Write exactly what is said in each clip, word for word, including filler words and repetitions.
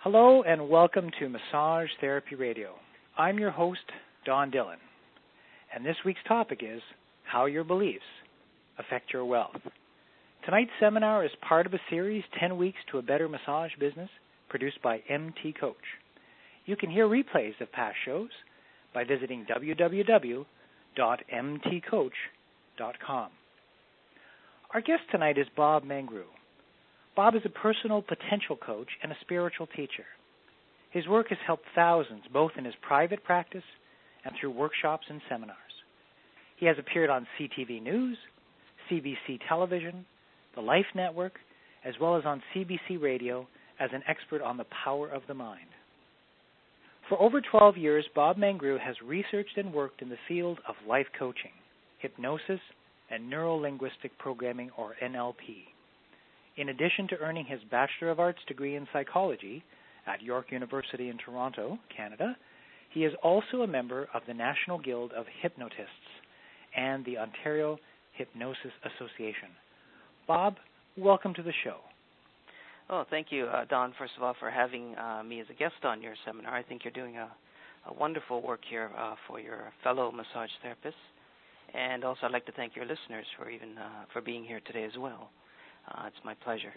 Hello and welcome to Massage Therapy Radio. I'm your host, Don Dillon, and this week's topic is how your beliefs affect your wealth. Tonight's seminar is part of a series, ten weeks to a Better Massage Business, produced by M T Coach. You can hear replays of past shows by visiting w w w dot m t coach dot com. Our guest tonight is Bob Mangru. Bob is a personal potential coach and a spiritual teacher. His work has helped thousands, both in his private practice and through workshops and seminars. He has appeared on C T V News, C B C Television, the Life Network, as well as on C B C Radio as an expert on the power of the mind. For over twelve years, Bob Mangru has researched and worked in the field of life coaching, hypnosis, and neuro-linguistic programming, or N L P. In addition to earning his Bachelor of Arts degree in psychology at York University in Toronto, Canada, he is also a member of the National Guild of Hypnotists and the Ontario Hypnosis Association. Bob, welcome to the show. Oh, thank you, uh, Don, first of all, for having uh, me as a guest on your seminar. I think you're doing a, a wonderful work here uh, for your fellow massage therapists. And also I'd like to thank your listeners for even uh, for being here today as well. Uh, it's my pleasure.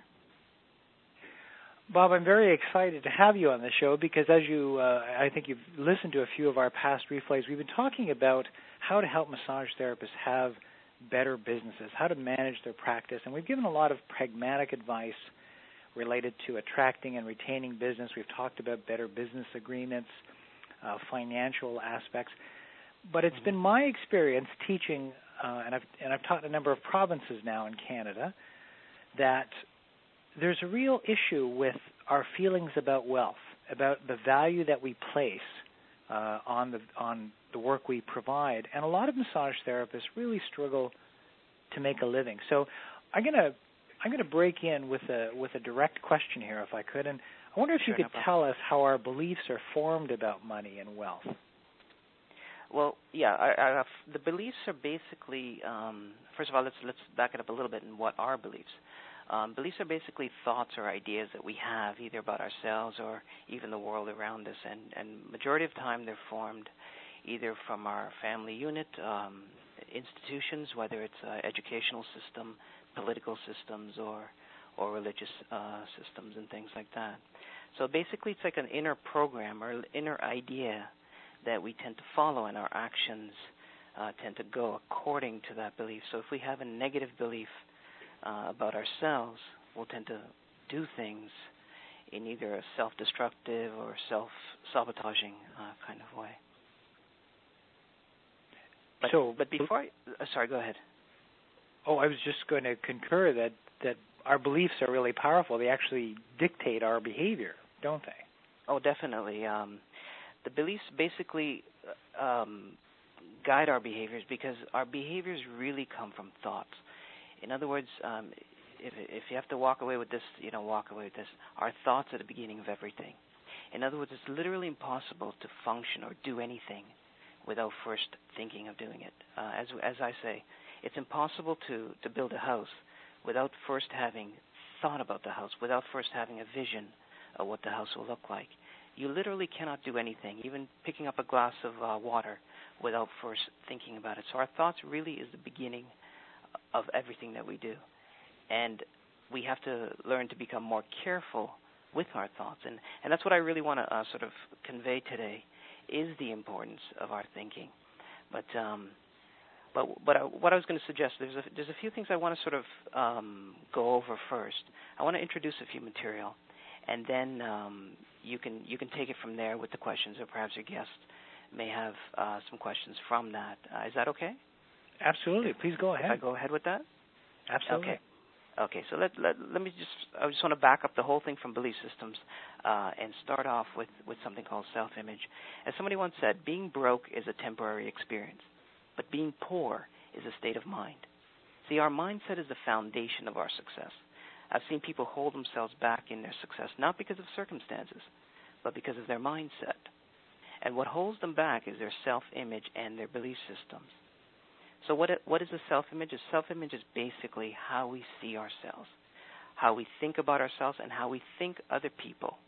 Bob, I'm very excited to have you on the show because as you, uh, I think you've listened to a few of our past replays, we've been talking about how to help massage therapists have better businesses, how to manage their practice, and we've given a lot of pragmatic advice related to attracting and retaining business. We've talked about better business agreements, uh, financial aspects. But it's mm-hmm. been my experience teaching, uh, and I've and I've taught in a number of provinces now in Canada, that there's a real issue with our feelings about wealth, about the value that we place uh, on the on the work we provide, and a lot of massage therapists really struggle to make a living. So I'm gonna I'm gonna break in with a with a direct question here, if I could, and I wonder if sure, you could no tell us how our beliefs are formed about money and wealth. Well, yeah, I, I, the beliefs are basically, um, first of all, let's let's back it up a little bit and what are beliefs. Um, beliefs are basically thoughts or ideas that we have either about ourselves or even the world around us, and, and majority of the time they're formed either from our family unit, um, institutions, whether it's uh, educational system, political systems, or or religious uh, systems and things like that. So basically it's like an inner program or inner idea that we tend to follow, and our actions uh, tend to go according to that belief. So if we have a negative belief uh, about ourselves, we'll tend to do things in either a self-destructive or self-sabotaging uh, kind of way. But, so, but before I, uh, sorry, go ahead. Oh, I was just going to concur that, that our beliefs are really powerful. They actually dictate our behavior, don't they? Oh, definitely. Um, The beliefs basically um, guide our behaviors because our behaviors really come from thoughts. In other words, um, if, if you have to walk away with this, you know, walk away with this. Our thoughts are the beginning of everything. In other words, it's literally impossible to function or do anything without first thinking of doing it. Uh, as as I say, it's impossible to, to build a house without first having thought about the house, without first having a vision of what the house will look like. You literally cannot do anything, even picking up a glass of uh, water, without first thinking about it. So our thoughts really is the beginning of everything that we do. And we have to learn to become more careful with our thoughts. And, and that's what I really want to uh, sort of convey today, is the importance of our thinking. But um, but, but I, what I was going to suggest, there's a, there's a few things I want to sort of um, go over first. I want to introduce a few material. And then um, you can you can take it from there with the questions, or perhaps your guest may have uh, some questions from that. Uh, is that okay? Absolutely. Please go ahead. If I go ahead with that? Absolutely. Okay. Okay. So let let let me just I just want to back up the whole thing from belief systems uh, and start off with, with something called self-image. As somebody once said, being broke is a temporary experience, but being poor is a state of mind. See, our mindset is the foundation of our success. I've seen people hold themselves back in their success, not because of circumstances, but because of their mindset. And what holds them back is their self-image and their belief systems. So what it, what is a self-image? A self-image is basically how we see ourselves, how we think about ourselves, and how we think other people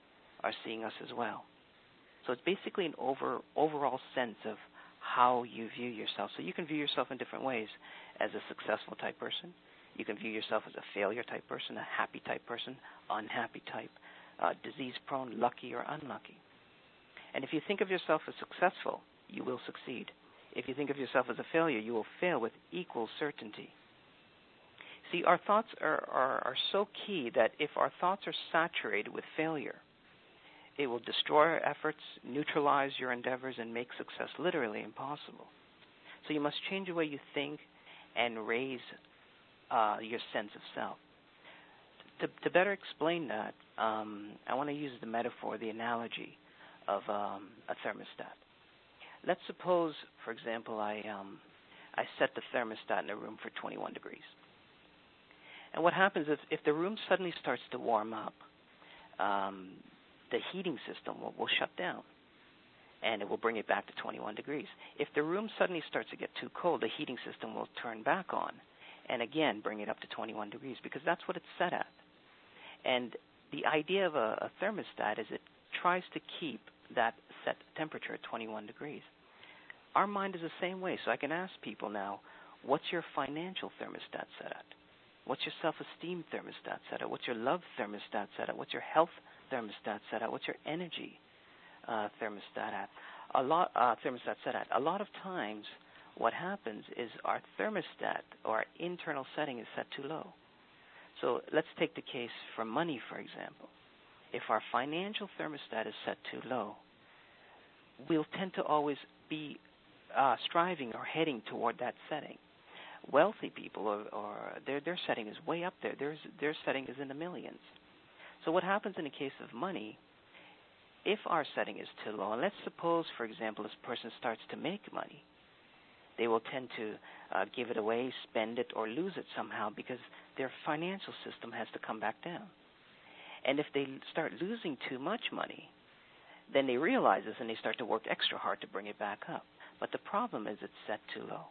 are seeing us as well. So it's basically an over overall sense of how you view yourself. So you can view yourself in different ways: as a successful type person. You can view yourself as a failure type person, a happy type person, unhappy type, uh, disease-prone, lucky or unlucky. And if you think of yourself as successful, you will succeed. If you think of yourself as a failure, you will fail with equal certainty. See, our thoughts are, are, are so key that if our thoughts are saturated with failure, it will destroy our efforts, neutralize your endeavors, and make success literally impossible. So you must change the way you think and raise uh, your sense of self. To, to better explain that, um, I want to use the metaphor, the analogy of um, a thermostat. Let's suppose, for example, I um, I set the thermostat in a room for twenty-one degrees. And what happens is if the room suddenly starts to warm up, um, the heating system will, will shut down, and it will bring it back to twenty-one degrees. If the room suddenly starts to get too cold, the heating system will turn back on and again bring it up to twenty-one degrees, because that's what it's set at. And the idea of a, a thermostat is it tries to keep that set temperature at twenty-one degrees. Our mind is the same way. So I can ask people now, what's your financial thermostat set at? What's your self-esteem thermostat set at? What's your love thermostat set at? What's your health thermostat set at? What's your energy uh, thermostat at? A lot uh, thermostat set at. A lot of times, what happens is our thermostat or our internal setting is set too low. So let's take the case for money, for example. If our financial thermostat is set too low, we'll tend to always be uh, striving or heading toward that setting. Wealthy people, or, or their their setting is way up there. Their their setting is in the millions. So what happens in the case of money? If our setting is too low, and let's suppose, for example, this person starts to make money, they will tend to uh, give it away, spend it, or lose it somehow, because their financial system has to come back down. And if they start losing too much money, then they realize this and they start to work extra hard to bring it back up. But the problem is it's set too low.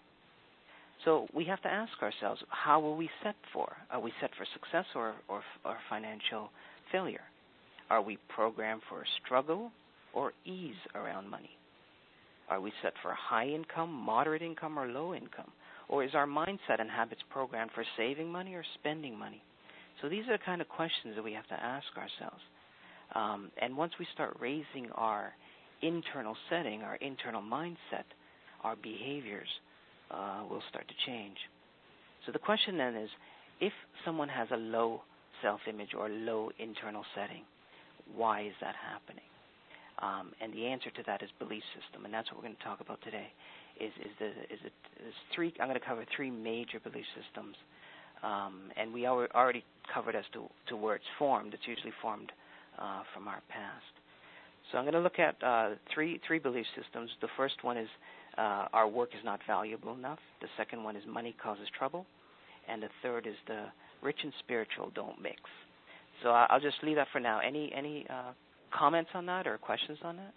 So we have to ask ourselves, how will we set for? Are we set for success or, or, or financial failure? Are we programmed for struggle or ease around money? Are we set for high income, moderate income, or low income? Or is our mindset and habits programmed for saving money or spending money? So these are the kind of questions that we have to ask ourselves. Um, and once we start raising our internal setting, our internal mindset, our behaviors uh, will start to change. So the question then is, if someone has a low self-image or low internal setting, why is that happening? Um, and the answer to that is belief system, and that's what we're going to talk about today. Is is the is it is three? I'm going to cover three major belief systems, um, and we already covered as to to where it's formed. It's usually formed uh, from our past. So I'm going to look at uh, three three belief systems. The first one is uh, our work is not valuable enough. The second one is money causes trouble, and the third is the rich and spiritual don't mix. So I'll just leave that for now. Any any uh, comments on that or questions on that?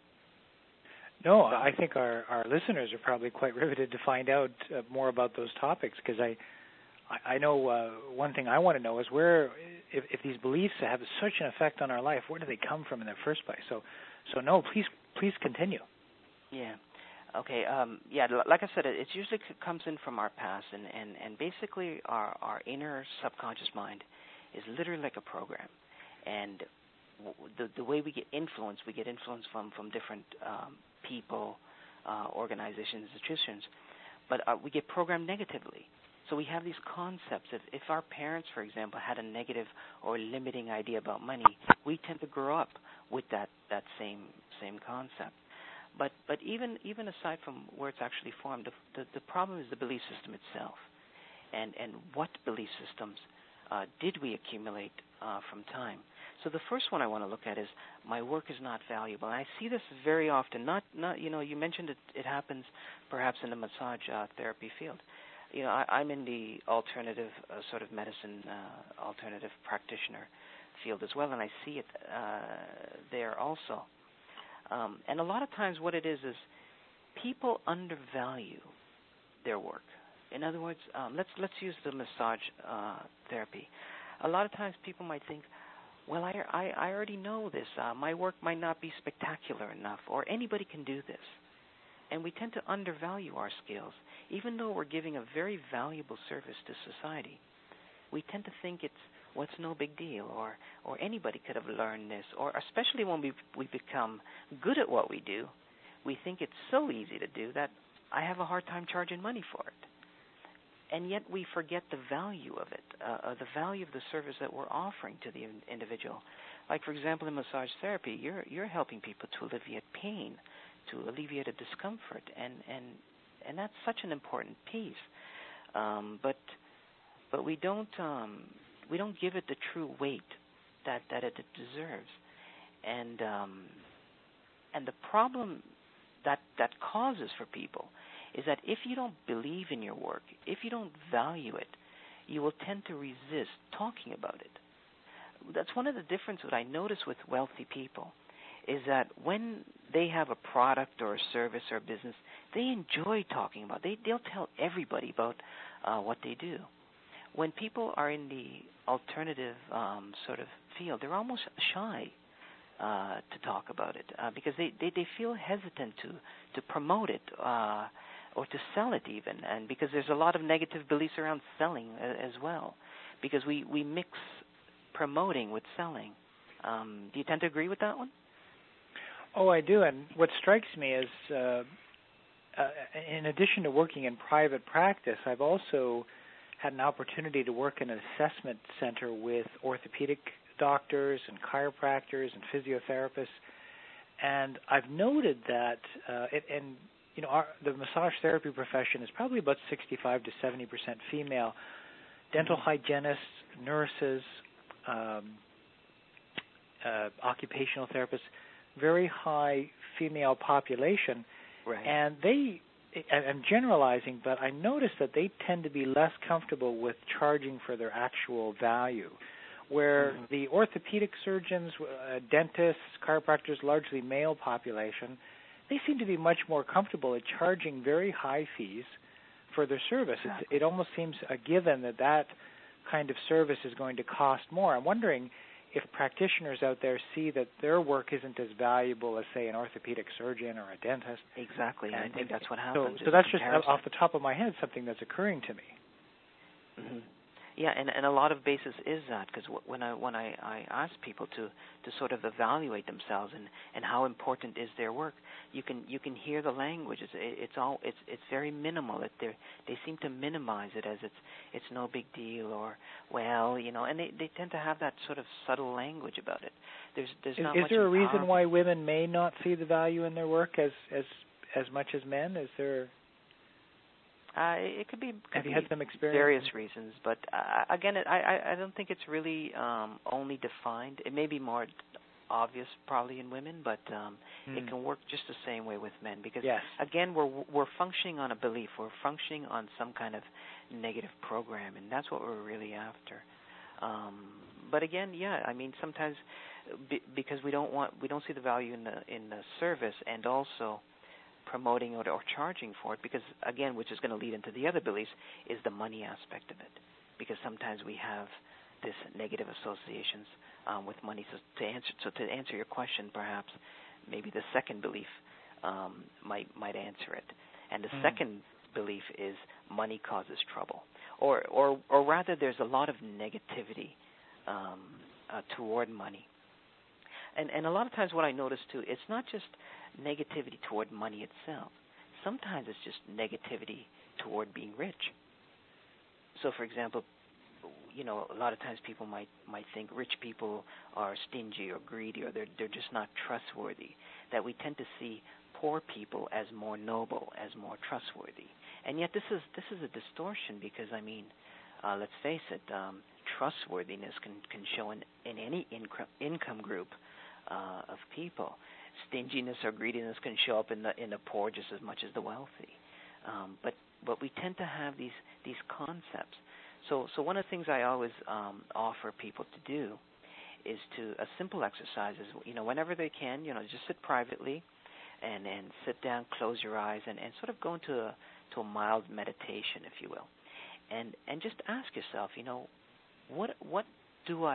No, I think our, our listeners are probably quite riveted to find out uh, more about those topics, because I, I know uh, one thing I want to know is where, if, if these beliefs have such an effect on our life, where do they come from in the first place? So, so no, please, please continue. Yeah. Okay. Um, yeah. Like I said, it, it usually comes in from our past, and, and, and basically our, our inner subconscious mind is literally like a program, and the the way we get influence, we get influence from from different um, people, uh, organizations, institutions, but uh, we get programmed negatively. So we have these concepts. If, if our parents, for example, had a negative or limiting idea about money, we tend to grow up with that, that same same concept. But but even even aside from where it's actually formed, the the, the problem is the belief system itself, and and what belief systems uh, did we accumulate uh, from time. So the first one I want to look at is my work is not valuable. And I see this very often. Not, not you know, you mentioned it, it happens perhaps in the massage uh, therapy field. You know, I, I'm in the alternative uh, sort of medicine, uh, alternative practitioner field as well, and I see it uh, there also. Um, and a lot of times what it is is people undervalue their work. In other words, um, let's let's use the massage uh, therapy. A lot of times people might think, well, I, I, I already know this. Uh, my work might not be spectacular enough, or anybody can do this. And we tend to undervalue our skills. Even though we're giving a very valuable service to society, we tend to think it's, what's no big deal, or, or anybody could have learned this, or especially when we we become good at what we do, we think it's so easy to do that I have a hard time charging money for it. And yet we forget the value of it, uh, the value of the service that we're offering to the in- individual. Like, for example, in massage therapy, you're you're helping people to alleviate pain, to alleviate a discomfort, and, and, and that's such an important piece. Um, but but we don't um, we don't give it the true weight that, that it deserves. And um, and the problem that that causes for people is that if you don't believe in your work, if you don't value it, you will tend to resist talking about it. That's one of the differences that I notice with wealthy people, is that when they have a product or a service or a business, they enjoy talking about it. They, they'll tell everybody about uh, what they do. When people are in the alternative um, sort of field, they're almost shy uh, to talk about it uh, because they, they, they feel hesitant to, to promote it uh, or to sell it even, and because there's a lot of negative beliefs around selling as well, because we, we mix promoting with selling. Um, do you tend to agree with that one? Oh, I do. And what strikes me is, uh, uh, in addition to working in private practice, I've also had an opportunity to work in an assessment center with orthopedic doctors and chiropractors and physiotherapists. And I've noted that, uh, it, and you know, our, the massage therapy profession is probably about sixty-five to seventy percent female. Dental hygienists, nurses, um, uh, occupational therapists, very high female population. Right. And they, I'm generalizing, but I notice that they tend to be less comfortable with charging for their actual value, where mm-hmm. the orthopedic surgeons, uh, dentists, chiropractors, largely male population, they seem to be much more comfortable at charging very high fees for their service. Exactly. It, it almost seems a given that that kind of service is going to cost more. I'm wondering if practitioners out there see that their work isn't as valuable as, say, an orthopedic surgeon or a dentist. Exactly. And I think that's what happens. So, so that's just off the top of my head something that's occurring to me. Mm-hmm. Yeah, and, and a lot of basis is that, because when I when I, I ask people to, to sort of evaluate themselves and, and how important is their work, you can you can hear the language. It's it's all it's it's very minimal. It they they seem to minimize it as it's it's no big deal, or well, you know, and they, they tend to have that sort of subtle language about it. There's there's is, not is much. Is there a reason why women may not see the value in their work as as as much as men? Is there? Uh, it could be. Could Have you be had some experience? Various reasons, but uh, again, it, I I don't think it's really um, only defined. It may be more obvious probably in women, but um, mm. it can work just the same way with men. Because yes. again, we're we're functioning on a belief. We're functioning on some kind of negative program, and that's what we're really after. Um, but again, yeah, I mean, sometimes b- because we don't want we don't see the value in the in the service, and also promoting it or charging for it, because again, which is going to lead into the other beliefs, is the money aspect of it, because sometimes we have this negative associations um, with money. So to answer, so to answer your question, perhaps maybe the second belief um, might might answer it, and the mm. second belief is money causes trouble, or or or rather, there's a lot of negativity um, uh, toward money. And and a lot of times what I notice too, it's not just negativity toward money itself. Sometimes it's just negativity toward being rich. So, for example, you know, a lot of times people might might think rich people are stingy or greedy, or they're they're just not trustworthy. That we tend to see poor people as more noble, as more trustworthy. And yet this is this is a distortion, because I mean, uh, let's face it, um, trustworthiness can can show in in any income income group Uh, of people. Stinginess or greediness can show up in the in the poor just as much as the wealthy. Um, but but we tend to have these these concepts. So so one of the things I always um, offer people to do is to a simple exercise is, you know, whenever they can, you know, just sit privately and and sit down, close your eyes, and, and sort of go into a to a mild meditation, if you will, and and just ask yourself, you know, what what do I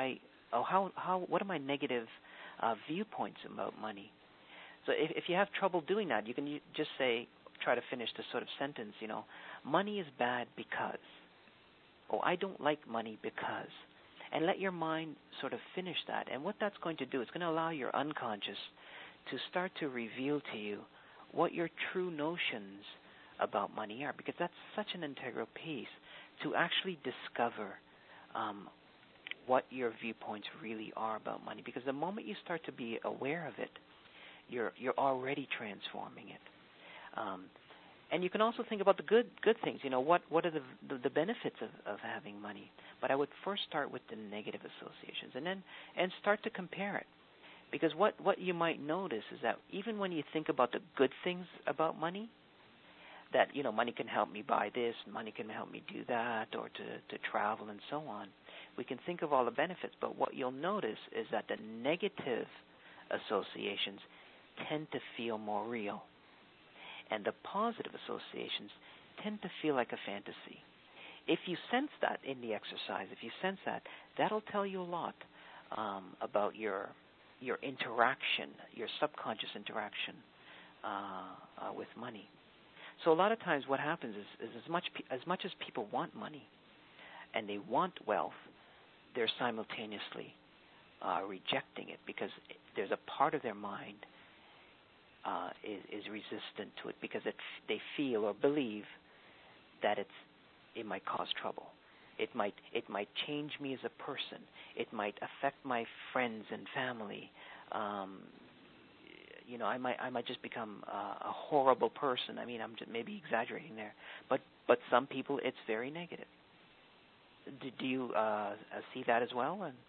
oh, how how what are my negative uh, viewpoints about money? So if if you have trouble doing that, you can u- just say, try to finish this sort of sentence. You know, money is bad because. Oh, I don't like money because. And let your mind sort of finish that. And what that's going to do, it's going to allow your unconscious to start to reveal to you what your true notions about money are, because that's such an integral piece to actually discover um, what your viewpoints really are about money. Because the moment you start to be aware of it, you're you're already transforming it. Um, and you can also think about the good good things. You know, what what are the the, the benefits of, of having money? But I would first start with the negative associations, and then and start to compare it. Because what, what you might notice is that even when you think about the good things about money, that, you know, money can help me buy this, money can help me do that, or to, to travel and so on, we can think of all the benefits. But what you'll notice is that the negative associations tend to feel more real. And the positive associations tend to feel like a fantasy. If you sense that in the exercise, if you sense that, that'll tell you a lot um, about your your interaction, your subconscious interaction uh, uh, with money. So a lot of times what happens is, is as much as much as people want money and they want wealth, they're simultaneously uh, rejecting it, because there's a part of their mind uh, is, is resistant to it, because it, they feel or believe that it's it might cause trouble. It might it might change me as a person. It might affect my friends and family. Um, you know, I might I might just become uh, a horrible person. I mean, I'm just maybe exaggerating there, but but some people it's very negative. Do, do you uh, see that as well? And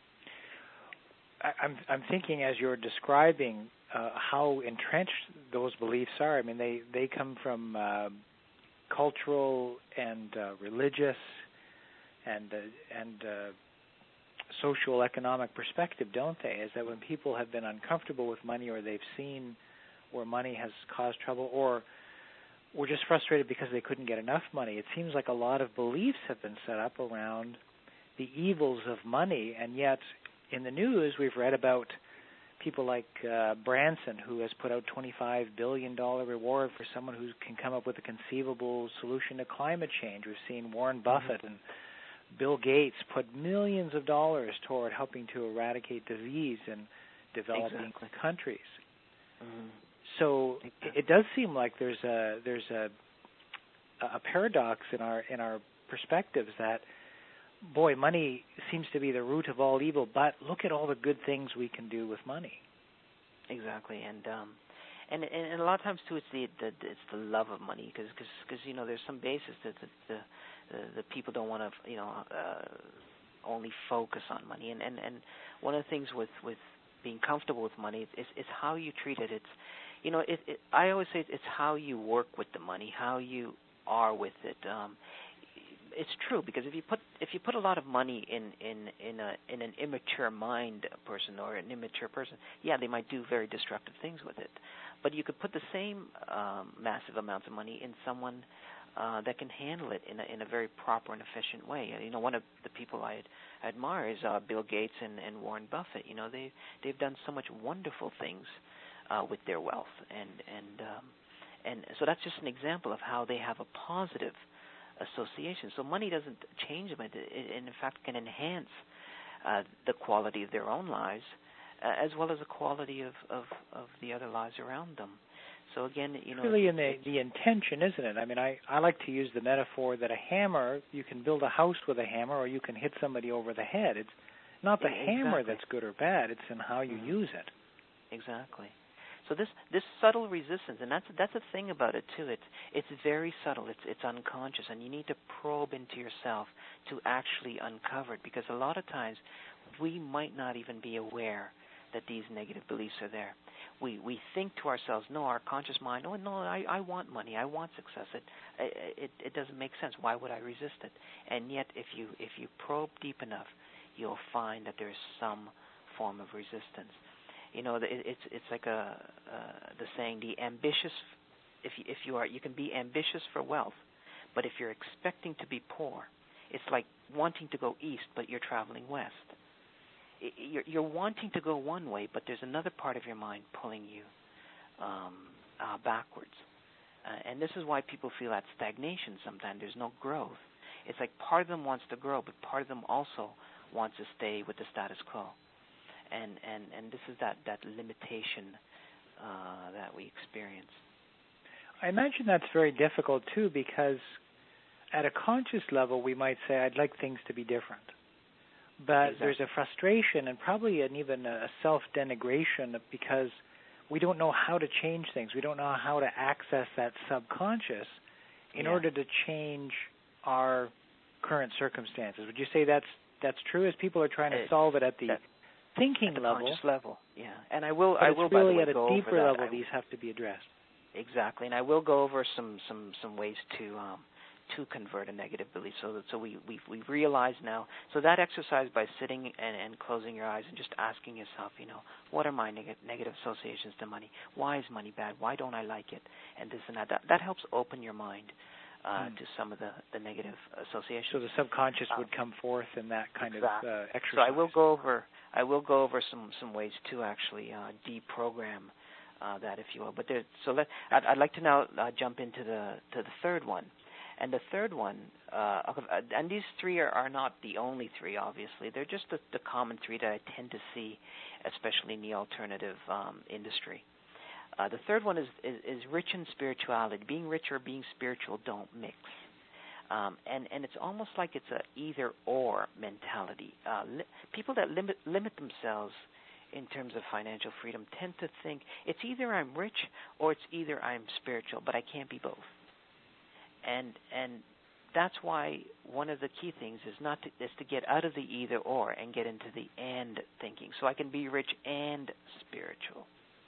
I, I'm I'm thinking as you're describing uh, how entrenched those beliefs are. I mean, they they come from uh, cultural and uh, religious and uh, and uh, social economic perspective, don't they? Is that when people have been uncomfortable with money, or they've seen where money has caused trouble, or were just frustrated because they couldn't get enough money, it seems like a lot of beliefs have been set up around the evils of money. And yet in the news we've read about people like uh, Branson, who has put out twenty-five billion dollars reward for someone who can come up with a conceivable solution to climate change. We've seen Warren Buffett mm-hmm. and Bill Gates put millions of dollars toward helping to eradicate disease in developing exactly. countries. Mm-hmm. So exactly. it does seem like there's a there's a a paradox in our in our perspectives that, boy, money seems to be the root of all evil, but look at all the good things we can do with money. Exactly, and um, and, and a lot of times too, it's the, the it's the love of money, because because you know there's some basis that the the, the, the people don't want to you know uh, only focus on money, and, and, and one of the things with, with being comfortable with money is is how you treat it. It's you know it, it I always say it's how you work with the money, how you are with it. Um, It's true, because if you put if you put a lot of money in in in a in an immature mind person or an immature person, yeah, they might do very destructive things with it. But you could put the same um, massive amounts of money in someone uh, that can handle it in a in a very proper and efficient way. You know, one of the people I admire is uh, Bill Gates and, and Warren Buffett. You know, they they've done so much wonderful things uh, with their wealth, and and um, and so that's just an example of how they have a positive association. So money doesn't change them. It, it in fact can enhance uh, the quality of their own lives, uh, as well as the quality of, of, of the other lives around them. So again, you know, it's really in the, the intention, isn't it? I mean, I, I like to use the metaphor that a hammer, you can build a house with a hammer, or you can hit somebody over the head. It's not the exactly. hammer that's good or bad. It's in how you mm-hmm. use it. Exactly. So this this subtle resistance, and that's that's a thing about it too. It's it's very subtle. It's it's unconscious, and you need to probe into yourself to actually uncover it. Because a lot of times, we might not even be aware that these negative beliefs are there. We we think to ourselves, no, our conscious mind, oh no, I, I want money, I want success. It, it it doesn't make sense. Why would I resist it? And yet, if you if you probe deep enough, you'll find that there's some form of resistance. You know, it's it's like a uh, the saying, the ambitious. If you, if you are, you can be ambitious for wealth, but if you're expecting to be poor, it's like wanting to go east, but you're traveling west. you're, you're wanting to go one way, but there's another part of your mind pulling you um, uh, backwards. Uh, and this is why people feel that stagnation sometimes. There's no growth. It's like part of them wants to grow, but part of them also wants to stay with the status quo. And, and, and this is that, that limitation uh, that we experience. I imagine that's very difficult, too, because at a conscious level, we might say, I'd like things to be different. But exactly. There's a frustration and probably an even a self-denigration because we don't know how to change things. We don't know how to access that subconscious in yeah. order to change our current circumstances. Would you say that's that's true as people are trying to it, solve it at the that, thinking at the level? Conscious level, yeah. And I will, but I it's will, really by the way, at a go deeper over level that. these have to be addressed. Exactly, and I will go over some some, some ways to um, to convert a negative belief. So that, so we we we realize now. So that exercise by sitting and, and closing your eyes and just asking yourself, you know, what are my neg- negative associations to money? Why is money bad? Why don't I like it? And this and that. That, that helps open your mind uh, mm. to some of the, the negative associations. So the subconscious um, would come forth in that kind exactly. of uh, exercise. So I will go over I will go over some, some ways to actually uh, deprogram uh, that, if you will. But there, so let I'd, I'd like to now uh, jump into the to the third one. And the third one, uh, and these three are, are not the only three, obviously. They're just the, the common three that I tend to see, especially in the alternative um, industry. Uh, the third one is, is, is rich in spirituality. Being rich or being spiritual don't mix. Um, and, and it's almost like it's a either-or mentality. Uh, li- people that limit, limit themselves in terms of financial freedom tend to think it's either I'm rich or it's either I'm spiritual, but I can't be both. And and that's why one of the key things is not to, is to get out of the either or and get into the and thinking. So I can be rich and spiritual.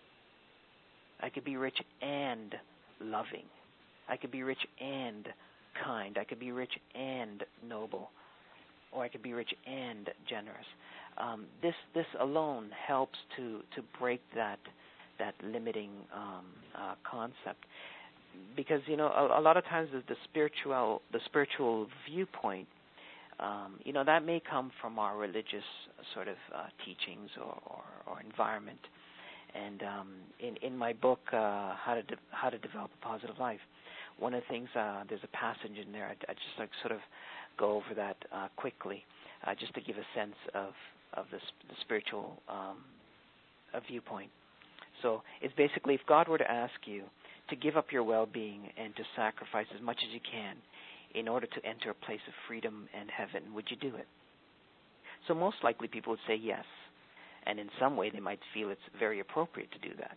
I could be rich and loving. I could be rich and kind. I could be rich and noble. Or I could be rich and generous. Um, this this alone helps to, to break that that limiting um, uh, concept. Because, you know, a, a lot of times the, the spiritual the spiritual viewpoint, um, you know, that may come from our religious sort of uh, teachings or, or, or environment. And um, in in my book, uh, How to De- How to Develop a Positive Life, one of the things uh, there's a passage in there. I, I just like sort of go over that uh, quickly, uh, just to give a sense of of the, the spiritual um, a viewpoint. So it's basically, if God were to ask you to give up your well-being and to sacrifice as much as you can in order to enter a place of freedom and heaven, would you do it? So most likely people would say yes, and in some way they might feel it's very appropriate to do that.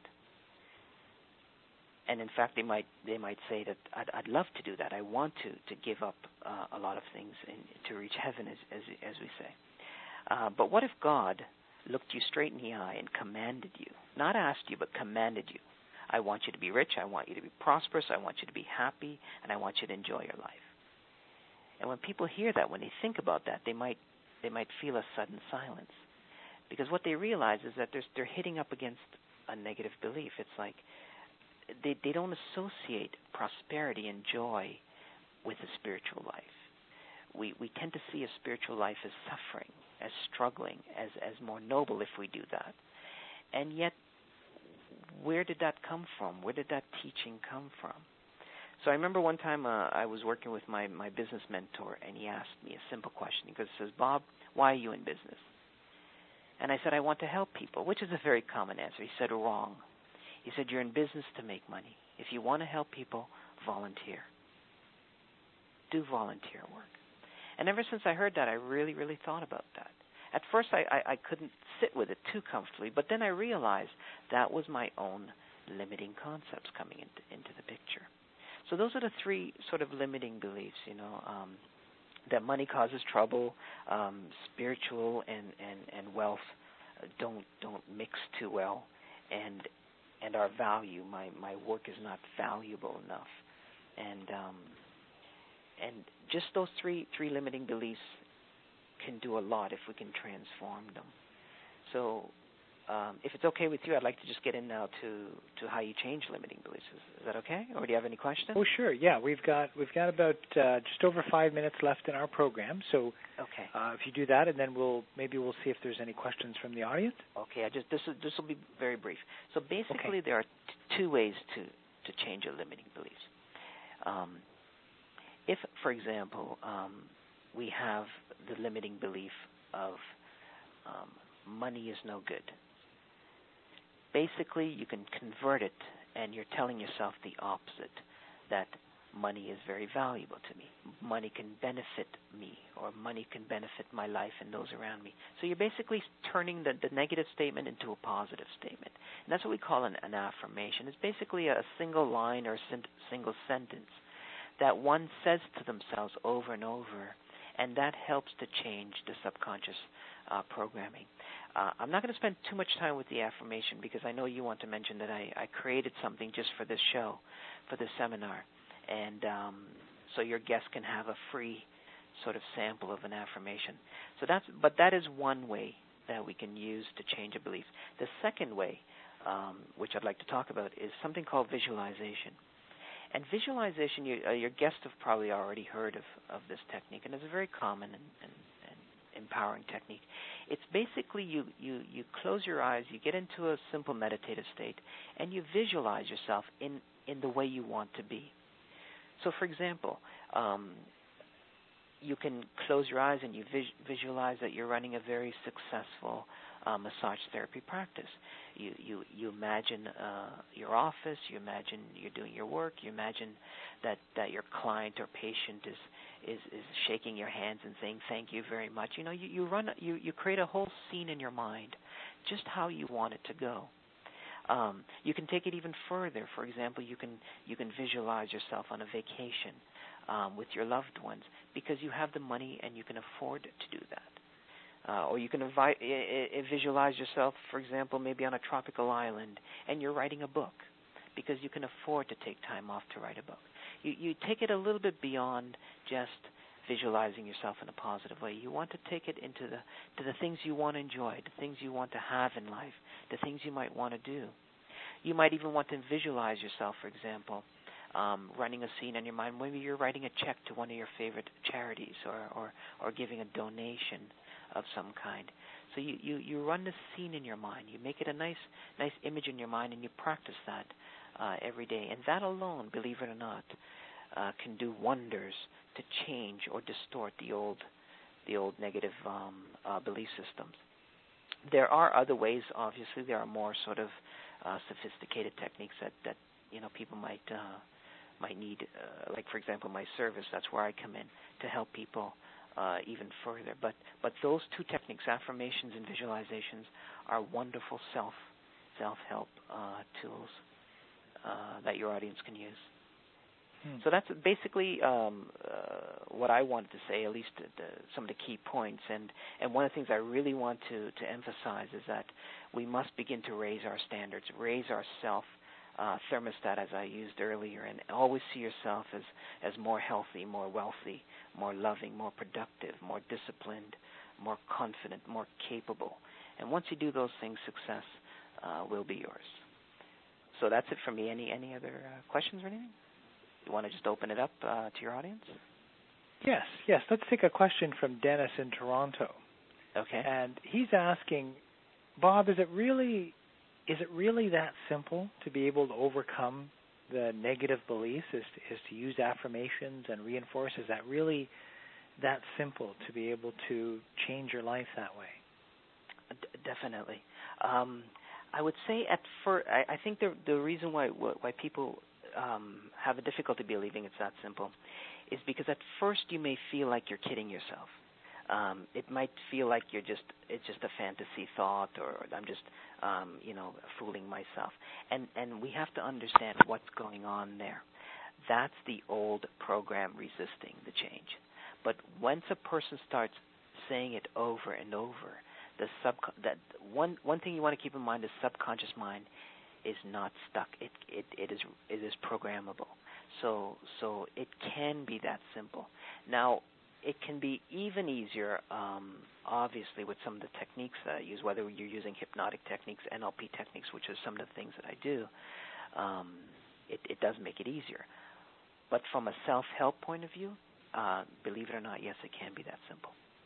And in fact, they might they might say that I'd, I'd love to do that. I want to to give up uh, a lot of things in, to reach heaven, as as, as we say. Uh, but what if God looked you straight in the eye and commanded you, not asked you, but commanded you? I want you to be rich, I want you to be prosperous, I want you to be happy, and I want you to enjoy your life. And when people hear that, when they think about that, they might they might feel a sudden silence. Because what they realize is that they're, they're hitting up against a negative belief. It's like they, they don't associate prosperity and joy with a spiritual life. We we tend to see a spiritual life as suffering, as struggling, as, as more noble if we do that. And yet, where did that come from? Where did that teaching come from? So I remember one time uh, I was working with my, my business mentor, and he asked me a simple question. He goes, says, Bob, why are you in business? And I said, I want to help people, which is a very common answer. He said, wrong. He said, you're in business to make money. If you want to help people, volunteer. Do volunteer work. And ever since I heard that, I really, really thought about that. At first, I, I, I couldn't sit with it too comfortably, but then I realized that was my own limiting concepts coming into, into the picture. So those are the three sort of limiting beliefs, you know, um, that money causes trouble, um, spiritual and, and, and wealth don't don't mix too well, and and our value, my, my work is not valuable enough, and um, and just those three three limiting beliefs can do a lot if we can transform them. So um, if it's okay with you, I'd like to just get in now to, to how you change limiting beliefs. Is, is that okay? Or do you have any questions? Oh, sure. Yeah, we've got we've got about uh, just over five minutes left in our program. So, okay. uh, if you do that, and then we'll maybe we'll see if there's any questions from the audience. Okay. I just this is, this will be very brief. So basically, Okay. there are t- two ways to to change a limiting belief. Um, if, for example, um, we have the limiting belief of um, money is no good. Basically, you can convert it, and you're telling yourself the opposite, that money is very valuable to me. Money can benefit me, or money can benefit my life and those around me. So you're basically turning the, the negative statement into a positive statement. And that's what we call an, an affirmation. It's basically a single line or a sin- single sentence that one says to themselves over and over, and that helps to change the subconscious uh, programming. Uh, I'm not going to spend too much time with the affirmation because I know you want to mention that I, I created something just for this show, for this seminar, and um, so your guests can have a free sort of sample of an affirmation. So that's, but that is one way that we can use to change a belief. The second way, um, which I'd like to talk about, is something called visualization. And visualization, you, uh, your guests have probably already heard of, of this technique, and it's a very common and, and, and empowering technique. It's basically you, you, you close your eyes, you get into a simple meditative state, and you visualize yourself in, in the way you want to be. So, for example, um, you can close your eyes and you vis- visualize that you're running a very successful uh, massage therapy practice. You you you imagine uh, your office. You imagine you're doing your work. You imagine that, that your client or patient is, is is shaking your hands and saying thank you very much. You know, you, you run you you create a whole scene in your mind, just how you want it to go. Um, you can take it even further. For example, you can you can visualize yourself on a vacation um, with your loved ones because you have the money and you can afford to do that. Uh, or you can avi- I- I visualize yourself, for example, maybe on a tropical island, and you're writing a book because you can afford to take time off to write a book. You, you take it a little bit beyond just visualizing yourself in a positive way. You want to take it into the to the things you want to enjoy, the things you want to have in life, the things you might want to do. You might even want to visualize yourself, for example, um, running a scene in your mind. Maybe you're writing a check to one of your favorite charities or, or, or giving a donation of some kind. So you, you, you run this scene in your mind. You make it a nice nice image in your mind, and you practice that uh, every day. And that alone, believe it or not, uh, can do wonders to change or distort the old the old negative um, uh, belief systems. There are other ways. Obviously, there are more sort of uh, sophisticated techniques that, that you know people might uh, might need. Uh, like for example, my service. That's where I come in to help people uh, even further. But but those two techniques, affirmations and visualizations, are wonderful self self help uh, tools uh, that your audience can use. Hmm. So that's basically um, uh, what I wanted to say, at least the, the, some of the key points. And, and one of the things I really want to, to emphasize is that we must begin to raise our standards, raise our self uh, thermostat, as I used earlier, and always see yourself as, as more healthy, more wealthy, more loving, more productive, more disciplined, more confident, more capable. And once you do those things, success uh, will be yours. So that's it for me. Any, any other uh, questions or anything? You want to just open it up uh, to your audience? Yes, yes. Let's take a question from Dennis in Toronto. Okay. And he's asking, Bob, is it really is it really that simple to be able to overcome the negative beliefs? Is to, is to use affirmations and reinforce? Is that really that simple to be able to change your life that way? D- definitely. Um, I would say at first, I, I think the the reason why why people Um, have a difficulty believing it's that simple is because at first you may feel like you're kidding yourself. Um, it might feel like you're just it's just a fantasy thought, or I'm just um, you know fooling myself. And and we have to understand what's going on there. That's the old program resisting the change. But once a person starts saying it over and over, the sub that one one thing you want to keep in mind is subconscious mind is not stuck. It it it is it is programmable. So so it can be that simple. Now, it can be even easier, um, obviously, with some of the techniques that I use, whether you're using hypnotic techniques, N L P techniques, which are some of the things that I do. Um, it, it does make it easier. But from a self-help point of view, uh, believe it or not, yes, it can be that simple.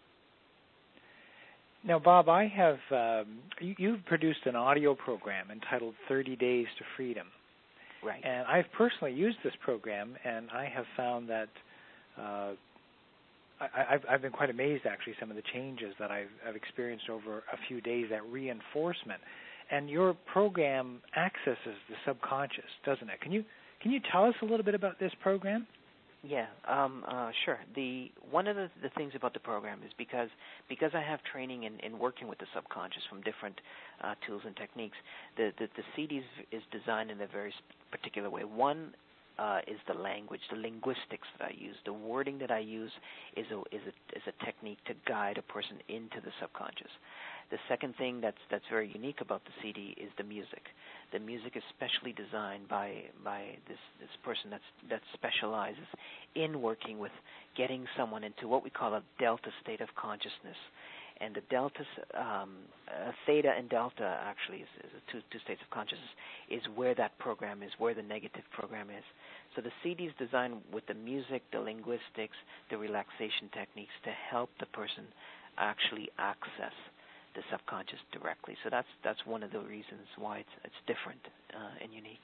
Now, Bob, I have um, you, you've produced an audio program entitled thirty days to Freedom. Right. And I've personally used this program, and I have found that uh, I, I've, I've been quite amazed, actually, some of the changes that I've, I've experienced over a few days, that reinforcement. And your program accesses the subconscious, doesn't it? Can you can you tell us a little bit about this program? Yeah, um, uh, sure. The one of the, the things about the program is because because I have training in, in working with the subconscious from different uh, tools and techniques. The, the the C D is, is designed in a very particular way. One uh, is the language, the linguistics that I use. The wording that I use is a is a is a technique to guide a person into the subconscious. The second thing that's that's very unique about the C D is the music. The music is specially designed by by this, this person that's that specializes in working with getting someone into what we call a delta state of consciousness. And the delta, um, uh, theta and delta actually is, is a two, two states of consciousness, is where that program is, where the negative program is. So the C D is designed with the music, the linguistics, the relaxation techniques to help the person actually access the subconscious directly. So that's that's one of the reasons why it's it's different uh, and unique.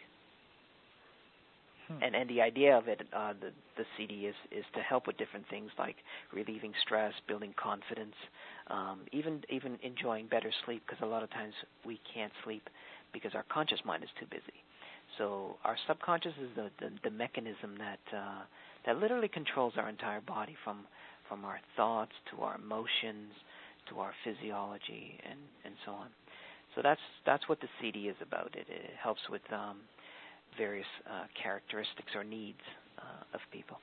Hmm. And and the idea of it, uh, the the C D is is to help with different things like relieving stress, building confidence, um, even even enjoying better sleep, because a lot of times we can't sleep because our conscious mind is too busy. So our subconscious is the the, the mechanism that uh, that literally controls our entire body, from from our thoughts to our emotions, to our physiology, and, and so on. So that's that's what the C D is about. It, it helps with um, various uh, characteristics or needs uh, of people.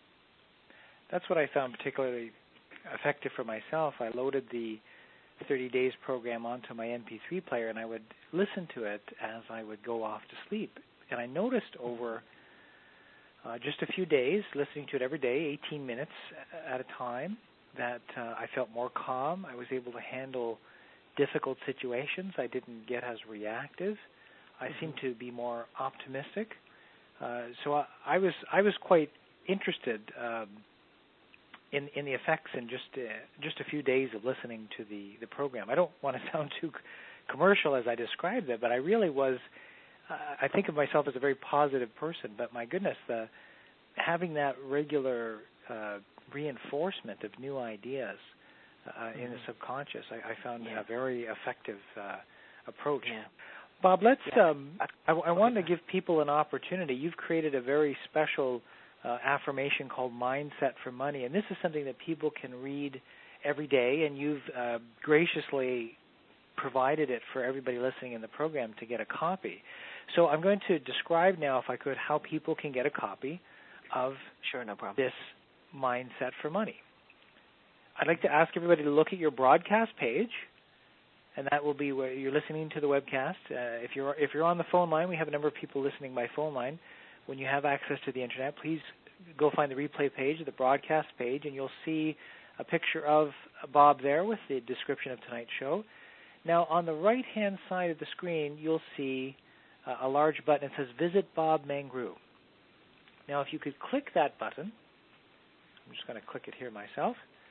That's what I found particularly effective for myself. I loaded the thirty days program onto my M P three player, and I would listen to it as I would go off to sleep. And I noticed over uh, just a few days, listening to it every day, eighteen minutes at a time, that uh, I felt more calm. I was able to handle difficult situations. I didn't get as reactive. I mm-hmm. seemed to be more optimistic. Uh, so I, I was I was quite interested um, in in the effects in just uh, just a few days of listening to the, the program. I don't want to sound too commercial as I described it, but I really was. Uh, I think of myself as a very positive person. But my goodness, the having that regular uh, reinforcement of new ideas uh, mm-hmm. in the subconscious, I, I found yeah. a very effective uh, approach. Yeah. Bob, let's. Yeah. Um, I, I want to give people an opportunity. You've created a very special uh, affirmation called Mindset for Money, and this is something that people can read every day, and you've uh, graciously provided it for everybody listening in the program to get a copy. So I'm going to describe now, if I could, how people can get a copy of sure, no problem. this Mindset for Money. I'd like to ask everybody to look at your broadcast page, and that will be where you're listening to the webcast. Uh, if you're if you're on the phone line, we have a number of people listening by phone line. When you have access to the internet, please go find the replay page, the broadcast page, and you'll see a picture of Bob there with the description of tonight's show. Now, on the right-hand side of the screen, you'll see uh, a large button that says Visit Bob Mangru. Now, if you could click that button, I'm just going to click it here myself,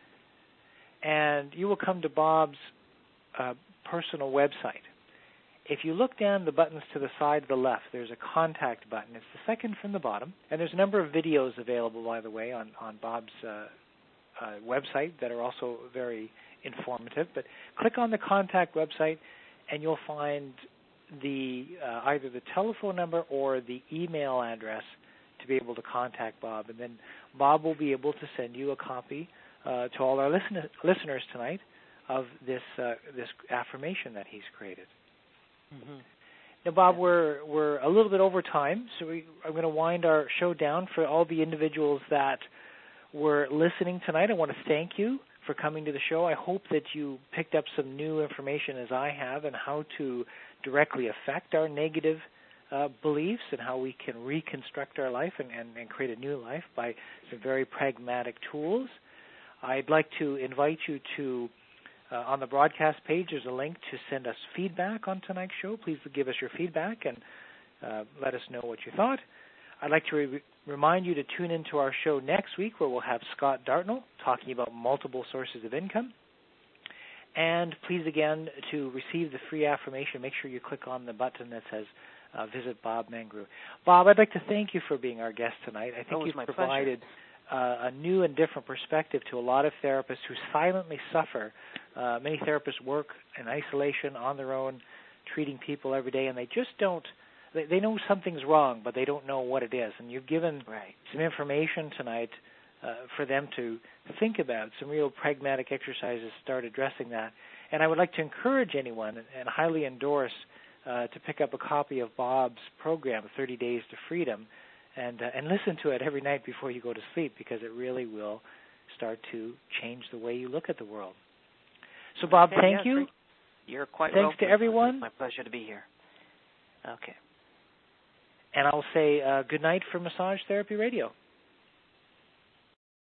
and you will come to Bob's uh, personal website. If you look down the buttons to the side of the left, there's a contact button. It's the second from the bottom, and there's a number of videos available, by the way, on, on Bob's uh, uh, website that are also very informative. But click on the contact website, and you'll find the uh, either the telephone number or the email address to be able to contact Bob, and then Bob will be able to send you a copy uh, to all our listen- listeners tonight of this uh, this affirmation that he's created. Mm-hmm. Now, Bob, we're we're a little bit over time, so we, I'm going to wind our show down. For all the individuals that were listening tonight, I want to thank you for coming to the show. I hope that you picked up some new information, as I have, on how to directly affect our negative uh, beliefs and how we can reconstruct our life and, and, and create a new life by some very pragmatic tools. I'd like to invite you to, uh, on the broadcast page, there's a link to send us feedback on tonight's show. Please give us your feedback and uh, let us know what you thought. I'd like to re- remind you to tune into our show next week, where we'll have Scott Dartnell talking about multiple sources of income. And please, again, to receive the free affirmation, make sure you click on the button that says uh, Visit Bob Mangru. Bob, I'd like to thank you for being our guest tonight. I think you've provided uh, a new and different perspective to a lot of therapists who silently suffer. Uh, many therapists work in isolation on their own, treating people every day, and they just don't, they, they know something's wrong, but they don't know what it is. And you've given right. some information tonight uh, for them to think about, some real pragmatic exercises to start addressing that. And I would like to encourage anyone and, and highly endorse uh, to pick up a copy of Bob's program, thirty days to Freedom, and uh, and listen to it every night before you go to sleep, because it really will start to change the way you look at the world. So, Bob, okay, thank yeah, you. You're quite Thanks welcome. to everyone. It's my pleasure to be here. Okay. And I'll say uh, good night for Massage Therapy Radio.